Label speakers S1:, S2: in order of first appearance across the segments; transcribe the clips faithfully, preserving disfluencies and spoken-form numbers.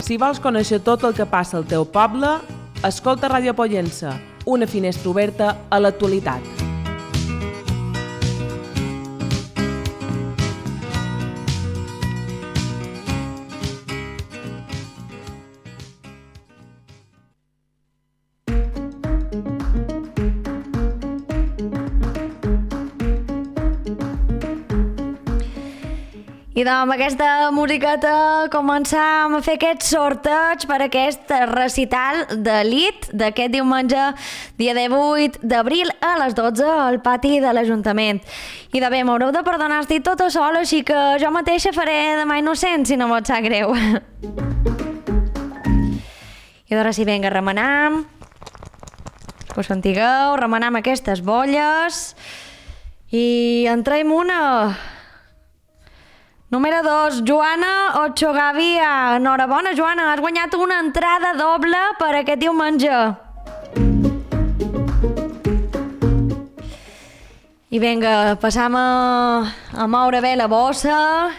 S1: Si vols conèixer tot el que passa al teu poble, escolta Ràdio Pollença, una finestra oberta a l'actualitat.
S2: I doncs amb aquesta musiqueta començam a fer aquest sorteig per aquest recital d'elit d'aquest diumenge, dia divuit d'abril a les dotze al pati de l'Ajuntament. I de bé, m'haureu de perdonar, estic tota sola, així que jo mateixa faré demà innocent, si no m'ho sap greu. I d'ara sí, vinga, remenam. Que us sentigueu, remenam aquestes bolles. I en traiem una... Número dos, Joana Ochogavia. Enhorabona, Joana, has guanyat una entrada doble per aquest diumenge. I vinga, passam a, a moure bé la bossa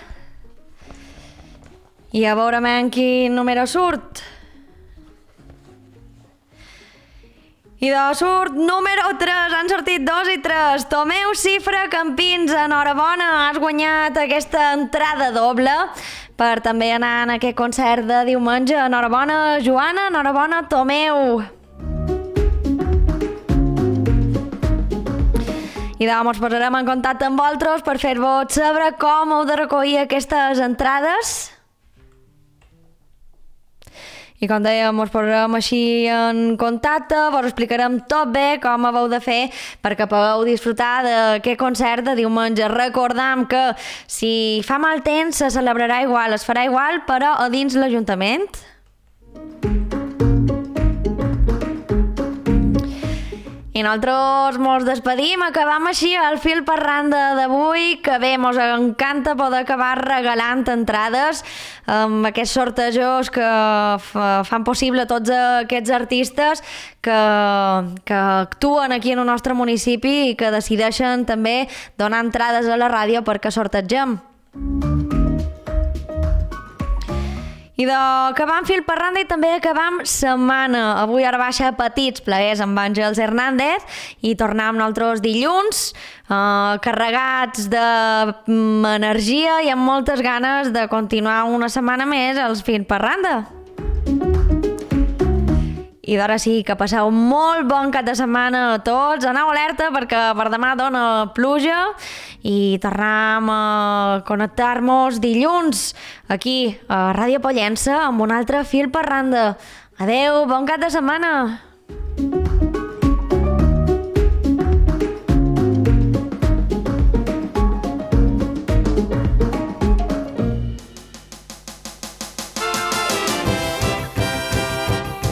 S2: i a veure en quin número surt. I de surt número tres, han sortit dos i tres. Tomeu Cifra Campins, enhorabona, has guanyat aquesta entrada doble per també anar en aquest concert de diumenge. Enhorabona, Joana, enhorabona, Tomeu. I doncs ens posarem en contacte amb vosaltres per fer-vos saber com heu de recollir aquestes entrades. I com dèiem, us posarem així en contacte, vos explicarem tot bé com heu de fer perquè pugueu disfrutar d'aquest concert de diumenge. Recordam que si fa mal temps se celebrarà igual, es farà igual, però a dins l'Ajuntament. I nosaltres mos despedim, acabam així el fil per randa d'avui, que bé, mos encanta poder acabar regalant entrades amb aquests sortejos que fan possible tots aquests artistes que, que actuen aquí en el nostre municipi i que decideixen també donar entrades a la ràdio perquè sortegem. I d'acabam fil per randa i també acabam setmana. Avui ara baixa petits plaers amb Àngels Hernández i tornem nosaltres dilluns eh, carregats d'energia i amb moltes ganes de continuar una setmana més els fil per randa. I d'ara sí, que passeu molt bon cap de setmana a tots. Aneu alerta perquè per demà dona pluja i tornem a connectar-nos dilluns aquí a Ràdio Pollença amb un altre fil per randa. Adeu, bon cap de setmana!